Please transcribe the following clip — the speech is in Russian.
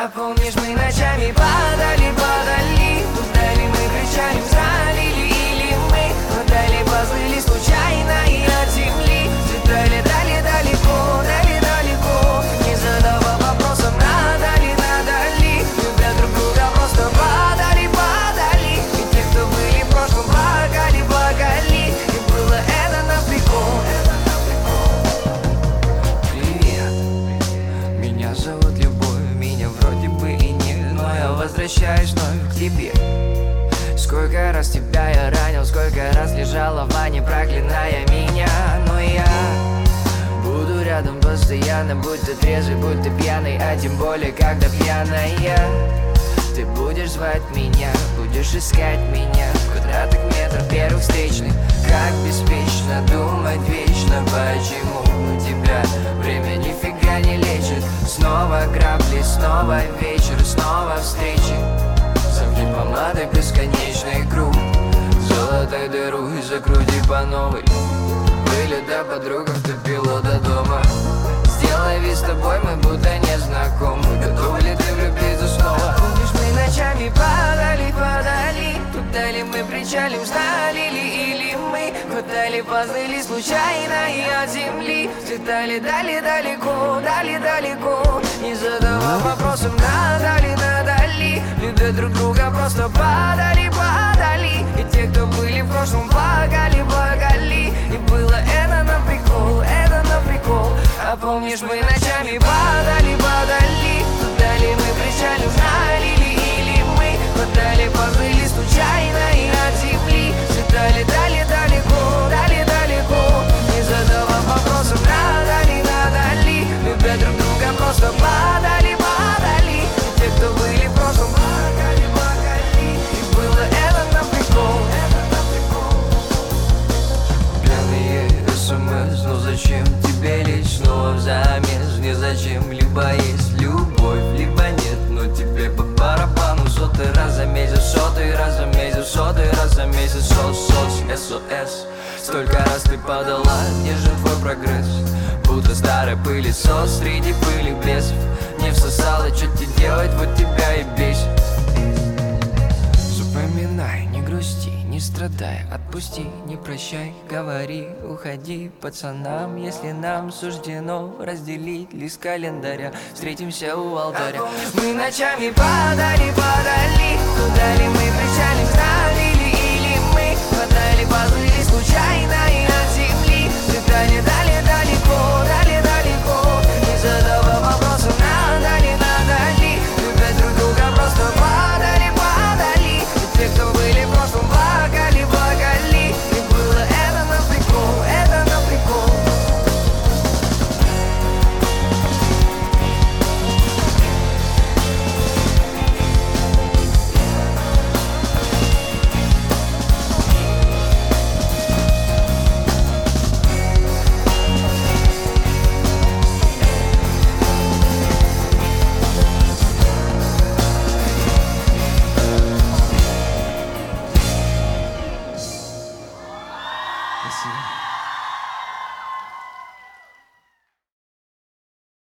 А помнишь, мы ночами падали, падали, туда ли мы кричали, взралили, или мы хватали, поплыли случайно и от земли взлетали, дали далеко, дали далеко, не задавая вопросов, надо ли, любя друг друга, просто падали, падали. И те, кто были в прошлом, плакали, плакали, и было это на прикол. Привет, меня зовут Любовь, меня вроде бы и нет, но я возвращаюсь вновь к тебе. Сколько раз тебя я ранил, сколько раз лежала в ванне, проклиная меня. Но я буду рядом постоянно, будь ты трезвый, будь ты пьяный, а тем более, когда пьяная. Ты будешь звать меня, будешь искать меня в квадратных метрах первых встречных. Как беспечно думать вечно, почему тебя время нифига не лечит. Снова грабли, снова вечер, снова встречи. Замки помадой, бесконечный круг, золотой дыру и закрути по новой. Были до подруг, втопило до дома. Сделай вид с тобой, мы будто не знакомы. Готова ли ты влюбиться снова? Помнишь, мы ночами падали, падали, туда ли мы причалим, знали ли, или мы хватали, поплыли случайно и от земли взлетали, дали далеко, дали далеко, не задавая вопросов, надо ли, любя друг друга, просто падали, падали. И те, кто были в прошлом, плакали, плакали, и было это на прикол, это на прикол. А помнишь, мы ночами падали, падали, туда ли мы причалим, знали ли, или мы хватали, поплыли случайно и от земли взлетали, дали далеко, дали далеко, не задавая вопросов, надо ли, любя друг друга, просто падали, падали. И те, кто были в прошлом, плакали, плакали, и было это на прикол, это на прикол. Пьяные СМС, но зачем тебе лечь снова взамес? Не зачем, либо есть любовь, либо нет, но тебе по барабану. Сотый раз за месяц, сотый раз за месяц, сотый раз за месяц, СОС. Столько раз ты подала, нежен твой прогресс, будто старый пылесос среди пыли бесов. Не всосало, что тебе делать, вот тебя и бесит. Запоминай, не грусти, не страдай, отпусти, не прощай, говори, уходи пацанам, если нам суждено разделить лист календаря. Встретимся у алтаря. Мы ночами падали,